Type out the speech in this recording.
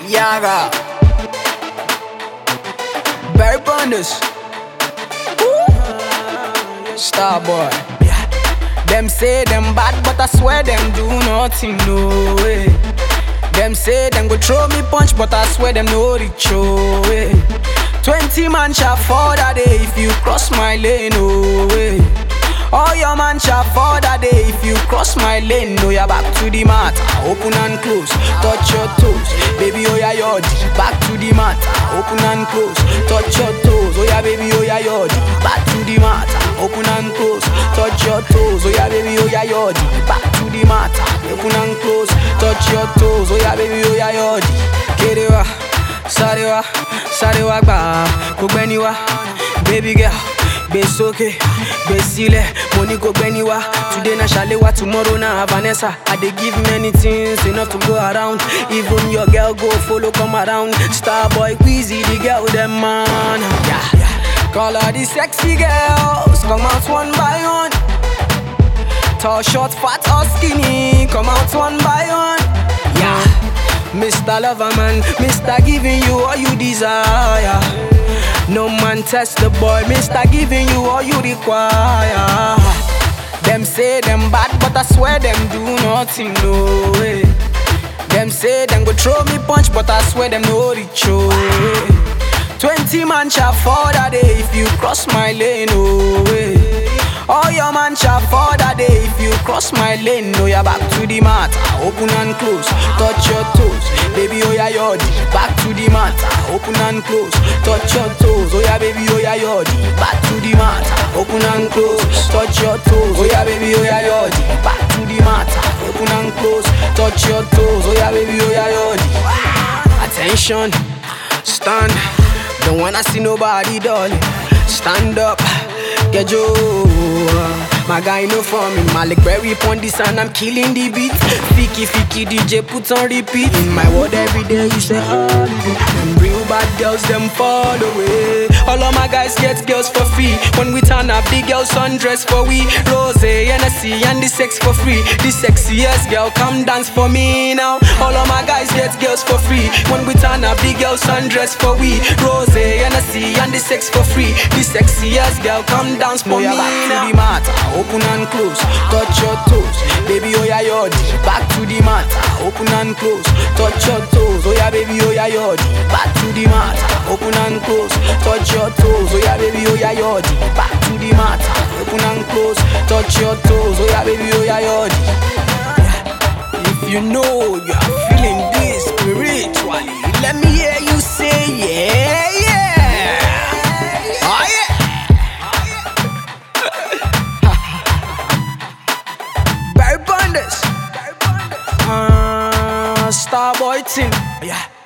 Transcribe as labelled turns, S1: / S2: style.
S1: Yaga, Barry Bonders, Starboy. Them say them bad, but I swear them do nothing, no way. Them say them go throw me punch, but I swear them no reach, oh way. 20 man shall fall that day if you cross my lane, oh way. All your man shall fall that day if you cross my lane. No, you're back to the mat, open and close, touch your toes. Baby, oh yeah, yod, back to the mat, open and close, touch your toes. Oh yeah, baby, oh yeah, yod, back to the mat, open and close, touch your toes. Oh yeah, baby, oh yeah, yod, back to the mat, open and close, touch your toes. Oh yeah, baby, oh yeah, yod. Kerewa, sarewa, sarewa gba, kogbeniwa, baby girl. Besoke, besile, money go beniwa. Today na Shalewa, tomorrow na Vanessa. I dey give many things enough to go around. Even your girl go follow come around. Starboy, Queasy, the girl them man. Yeah. Call all the sexy girls, come out one by one. Tall, short, fat or skinny, come out one by one. Yeah. Mr. Loverman, Mr. giving you all you desire. No man test the boy, Mr. giving you all you require. Them say them bad, but I swear them do nothing, no way. Them say them go throw me punch, but I swear them no reach, oh way. 20 man shall fall that day if you cross my lane, oh way. All your man shall fall that day if you cross my lane. No, you're back to the mat, open and close, touch your toes. Baby, oh yeah, yod, back to the mat, open and close, touch your toes. Oh yeah, baby, oh yeah, yod, back to the mat, open and close, touch your toes. Oh yeah, baby, oh yeah, yod, back to the mat, open and close, touch your toes. Oh yeah, baby, oh yeah, yod. Attention, stand, don't wanna see nobody, darling. Stand up, get you. My guy no for me, Malik Berry pon this and I'm killing the beat. Fiki DJ put on repeat. In my world every day you say holiday. Them real bad girls them fall away. All of my guys get girls for free. When we turn up the girls undress for we. Rose, Hennessy and the sex for free. The sexiest girl come dance for me now. All of my guys get girls for free. When we turn up the girls undress for we. Rose, Hennessy and the sex for free. The sexiest girl come dance for me now. Open and close, touch your toes. Baby, oh yeah, yod, back to the mat, open and close, touch your toes. Oh yeah, baby, oh yeah, yod, back to the mat, open and close, touch your toes. Oh yeah, baby, oh yeah, yod, back to the mat, open and close, touch your toes. Oh yeah, baby, oh yeah, yod. If you know you are feeling this spiritually, let me hear you say yeah, yeah. Oh yeah. Starboy team, yeah.